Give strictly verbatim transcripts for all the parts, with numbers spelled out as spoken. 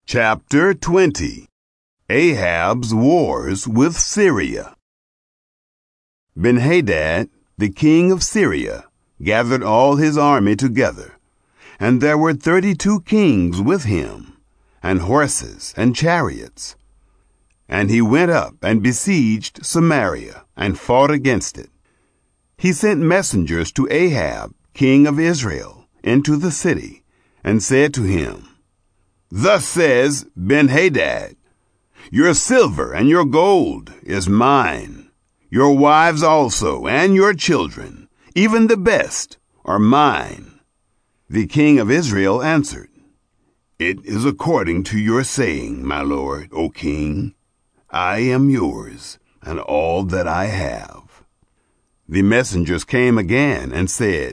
Chapter twenty. Ahab's Wars with Syria. Benhadad, the king of Syria, gathered all his army together, and there were thirty-two kings with him, and horses and chariots. And he went up and besieged Samaria, and fought against it. He sent messengers to Ahab, king of Israel, into the city, and said to him, Thus says Benhadad, Your silver and your gold is mine, your wives also and your children, even the best, are mine. The king of Israel answered, It is according to your saying, my lord, O king. I am yours, and all that I have. The messengers came again and said,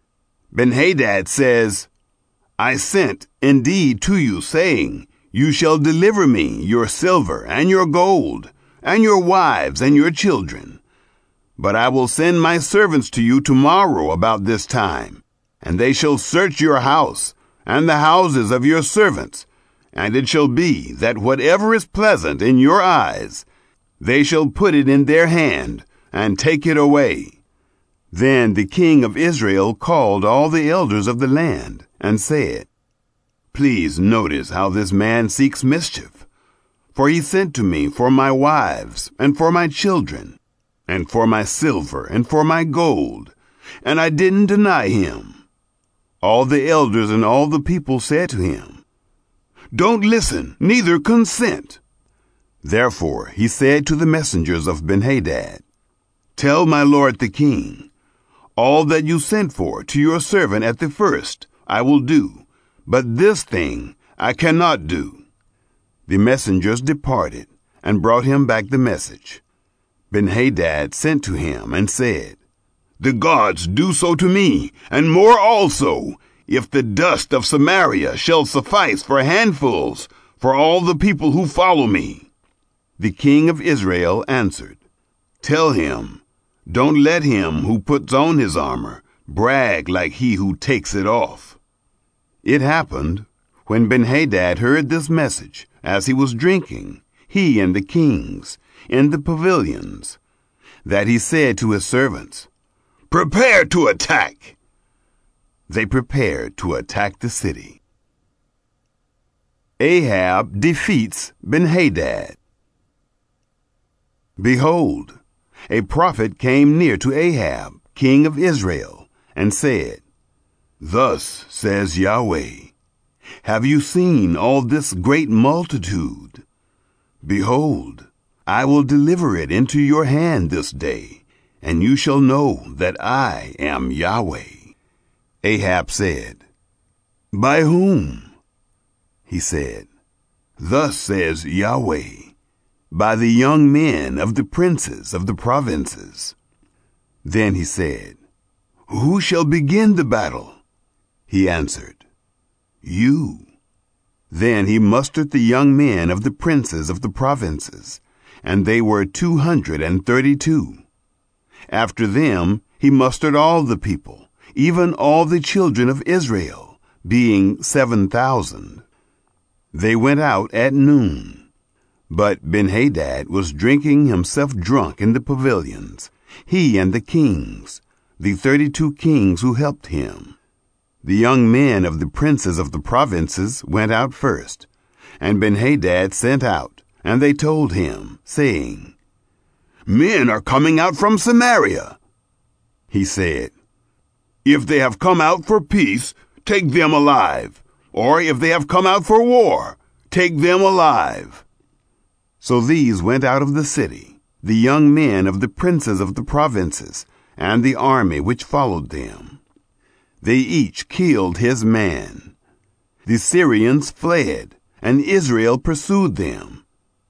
Benhadad says, I sent indeed to you, saying, You shall deliver me your silver and your gold, and your wives and your children. But I will send my servants to you tomorrow about this time, and they shall search your house, and the houses of your servants, and it shall be that whatever is pleasant in your eyes, they shall put it in their hand, and take it away. Then the king of Israel called all the elders of the land, and said, Please notice how this man seeks mischief. For he sent to me for my wives, and for my children, and for my silver, and for my gold, and I didn't deny him. All the elders and all the people said to him, Don't listen, neither consent. Therefore he said to the messengers of Benhadad, Tell my lord the king, all that you sent for to your servant at the first I will do, but this thing I cannot do. The messengers departed, and brought him back the message. Benhadad sent to him, and said, The gods do so to me, and more also, if the dust of Samaria shall suffice for handfuls for all the people who follow me. The king of Israel answered, Tell him, Don't let him who puts on his armor brag like he who takes it off. It happened, when Benhadad heard this message, as he was drinking, he and the kings, in the pavilions, that he said to his servants, Prepare to attack! They prepared to attack the city. Ahab defeats Benhadad. Behold, a prophet came near to Ahab, king of Israel, and said, Thus says Yahweh, Have you seen all this great multitude? Behold, I will deliver it into your hand this day, and you shall know that I am Yahweh. Ahab said, By whom? He said, Thus says Yahweh, By the young men of the princes of the provinces. Then he said, Who shall begin the battle? He answered, You. Then he mustered the young men of the princes of the provinces, and they were two hundred and thirty-two. After them he mustered all the people, even all the children of Israel, being seven thousand. They went out at noon. But Benhadad was drinking himself drunk in the pavilions, he and the kings, the thirty-two kings who helped him. The young men of the princes of the provinces went out first, and Benhadad sent out, and they told him, saying, Men are coming out from Samaria. He said, If they have come out for peace, take them alive, or if they have come out for war, take them alive. So these went out of the city, the young men of the princes of the provinces, and the army which followed them. They each killed his man. The Syrians fled, and Israel pursued them.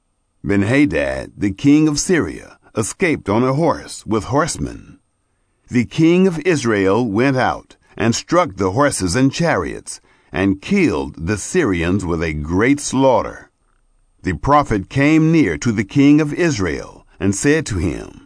Benhadad, the king of Syria, escaped on a horse with horsemen. The king of Israel went out, and struck the horses and chariots, and killed the Syrians with a great slaughter. The prophet came near to the king of Israel, and said to him,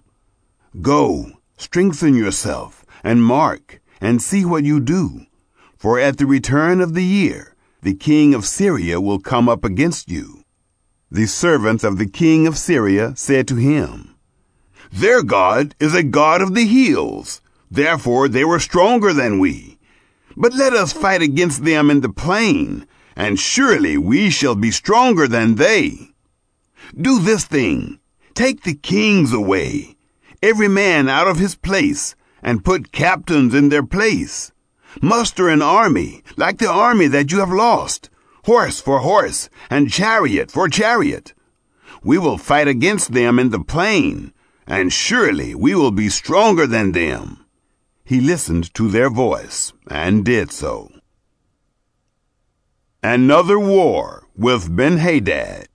Go, strengthen yourself, and mark, and see what you do, for at the return of the year the king of Syria will come up against you." The servants of the king of Syria said to him, "Their God is a God of the hills. Therefore they were stronger than we. But let us fight against them in the plain, and surely we shall be stronger than they. Do this thing, take the kings away, every man out of his place, and put captains in their place. Muster an army, like the army that you have lost, horse for horse, and chariot for chariot. We will fight against them in the plain, and surely we will be stronger than them." He listened to their voice, and did so. Another war with Ben-Hadad.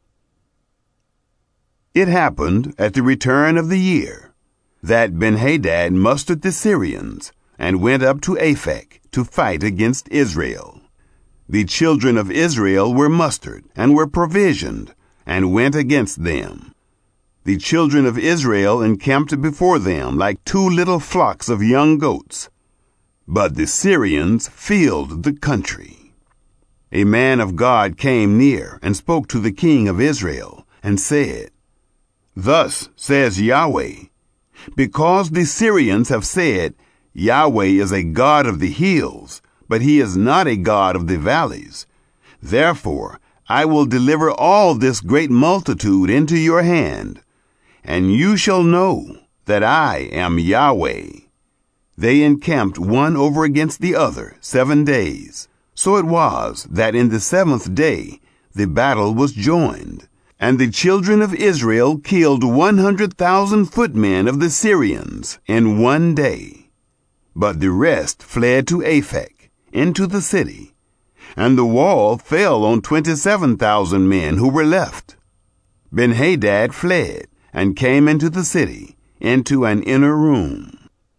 It happened at the return of the year that Ben-Hadad mustered the Syrians and went up to Aphek to fight against Israel. The children of Israel were mustered and were provisioned and went against them. The children of Israel encamped before them like two little flocks of young goats. But the Syrians filled the country. A man of God came near and spoke to the king of Israel and said, "Thus says Yahweh, because the Syrians have said, 'Yahweh is a God of the hills, but he is not a God of the valleys,' therefore I will deliver all this great multitude into your hand, and you shall know that I am Yahweh." They encamped one over against the other seven days. So it was that in the seventh day the battle was joined, and the children of Israel killed one hundred thousand footmen of the Syrians in one day. But the rest fled to Aphek, into the city, and the wall fell on twenty-seven thousand men who were left. Ben-Hadad fled and came into the city, into an inner room.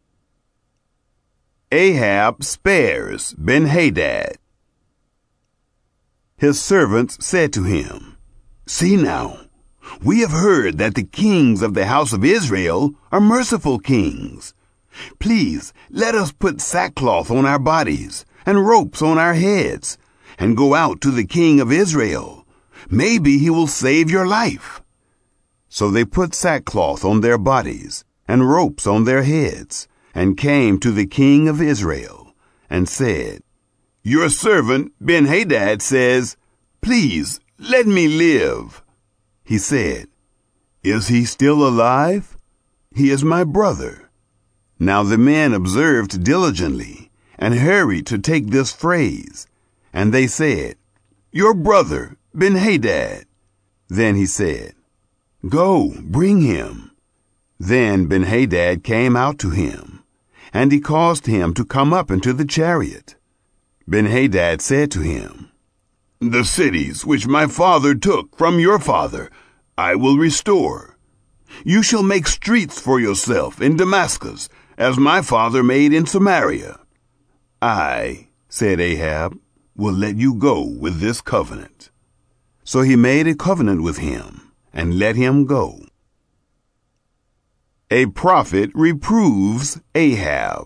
Ahab spares Ben-Hadad. His servants said to him, "See now, we have heard that the kings of the house of Israel are merciful kings. Please let us put sackcloth on our bodies and ropes on our heads and go out to the king of Israel. Maybe he will save your life." So they put sackcloth on their bodies and ropes on their heads and came to the king of Israel and said, "Your servant Ben-Hadad says, 'Please let me live.'" He said, "Is he still alive? He is my brother." Now the men observed diligently and hurried to take this phrase, and they said, "Your brother Ben-Hadad." Then he said, "Go, bring him." Then Ben-Hadad came out to him, and he caused him to come up into the chariot. Ben-Hadad said to him, "The cities which my father took from your father I will restore. You shall make streets for yourself in Damascus, as my father made in Samaria." "I," said Ahab, "will let you go with this covenant." So he made a covenant with him and let him go. A prophet reproves Ahab.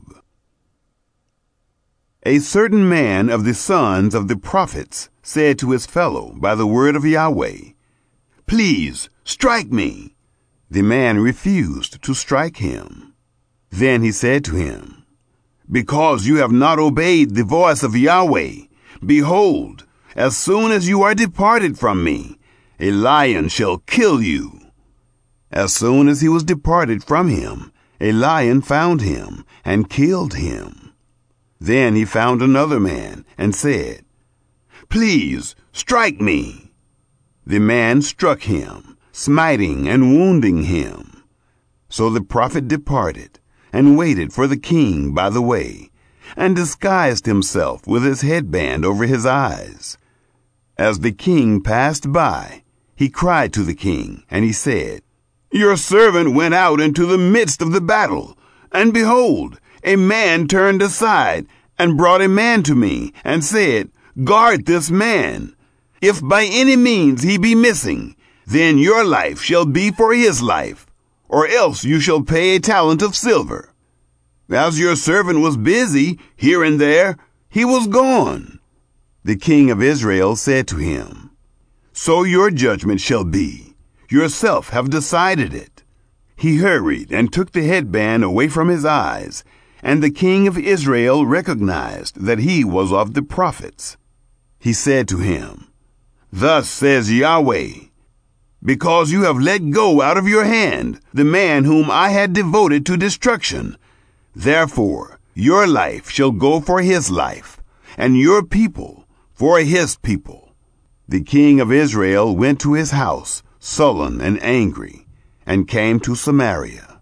A certain man of the sons of the prophets said to his fellow by the word of Yahweh, "Please strike me." The man refused to strike him. Then he said to him, "Because you have not obeyed the voice of Yahweh, behold, as soon as you are departed from me, a lion shall kill you." As soon as he was departed from him, a lion found him and killed him. Then he found another man and said, "Please strike me." The man struck him, smiting and wounding him. So the prophet departed and waited for the king by the way, and disguised himself with his headband over his eyes. As the king passed by, he cried to the king, and he said, "Your servant went out into the midst of the battle, and behold, a man turned aside and brought a man to me, and said, 'Guard this man. If by any means he be missing, then your life shall be for his life, or else you shall pay a talent of silver.' As your servant was busy here and there, he was gone. The king of Israel said to him, "So your judgment shall be. Yourself have decided it." He hurried and took the headband away from his eyes, and the king of Israel recognized that he was of the prophets. He said to him, "Thus says Yahweh, because you have let go out of your hand the man whom I had devoted to destruction, therefore your life shall go for his life, and your people for his people." The king of Israel went to his house, sullen and angry, and came to Samaria.